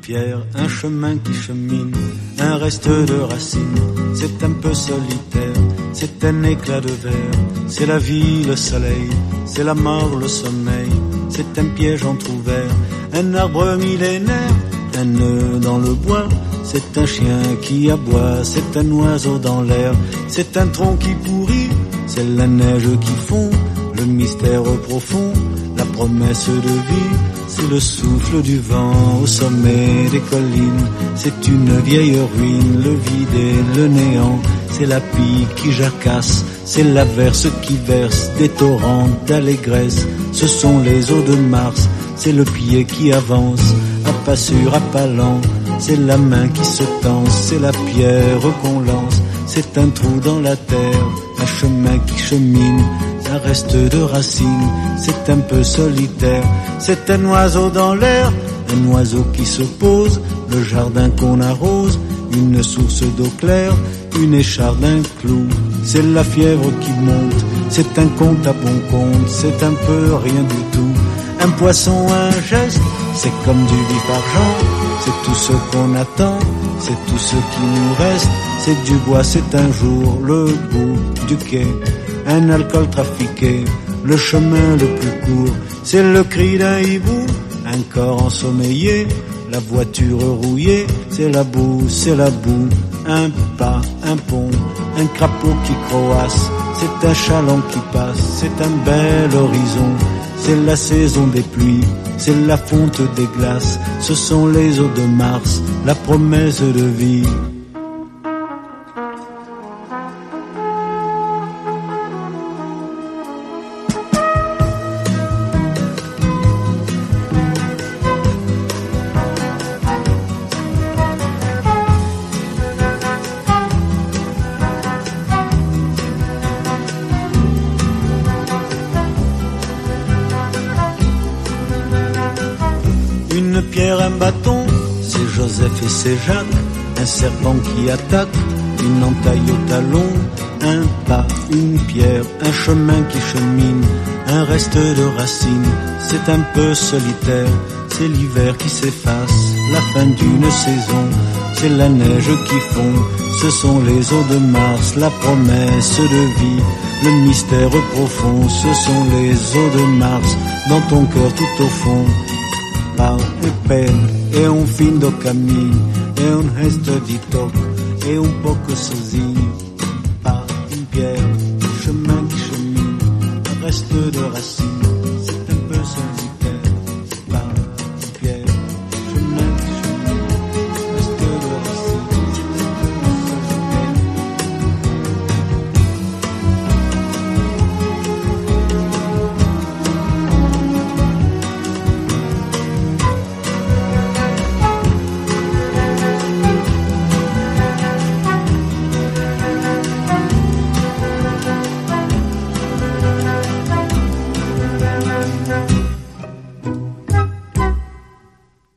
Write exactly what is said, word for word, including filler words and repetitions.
pierre, un chemin qui chemine, un reste de racines. C'est un peu solitaire, c'est un éclat de verre. C'est la vie, le soleil, c'est la mort, le sommeil. C'est un piège entrouvert, un arbre millénaire, un nœud dans le bois. C'est un chien qui aboie, c'est un oiseau dans l'air. C'est un tronc qui pourrit, c'est la neige qui fond. Le mystère profond, la promesse de vie, c'est le souffle du vent au sommet des collines. C'est une vieille ruine, le vide et le néant. C'est la pie qui jacasse, c'est l'averse qui verse des torrents d'allégresse. Ce sont les eaux de Mars, c'est le pied qui avance, à pas sûr, à pas lent. C'est la main qui se tense, c'est la pierre qu'on lance. C'est un trou dans la terre, un chemin qui chemine, un reste de racines, c'est un peu solitaire. C'est un oiseau dans l'air, un oiseau qui se pose, le jardin qu'on arrose, une source d'eau claire, une écharde, un clou. C'est la fièvre qui monte, c'est un conte à bon compte, c'est un peu rien du tout. Un poisson, un geste, c'est comme du vif argent, c'est tout ce qu'on attend, c'est tout ce qui nous reste. C'est du bois, c'est un jour le bout du quai, un alcool trafiqué, le chemin le plus court. C'est le cri d'un hibou, un corps ensommeillé, la voiture rouillée. C'est la boue, c'est la boue, un pas, un pont, un crapaud qui croasse. C'est un chaland qui passe, c'est un bel horizon. C'est la saison des pluies, c'est la fonte des glaces. Ce sont les eaux de Mars, la promesse de vie. Une pierre, un bâton, c'est Joseph et c'est Jacques. Un serpent qui attaque, une entaille au talon. Un pas, une pierre, un chemin qui chemine, un reste de racines. C'est un peu solitaire, c'est l'hiver qui s'efface, la fin d'une saison. C'est la neige qui fond, ce sont les eaux de Mars, la promesse de vie. Le mystère profond, ce sont les eaux de Mars, dans ton cœur tout au fond. Pau e peine, é um fim do caminho, é um resto de toque, é um pouco sozinho. Pau, em pé,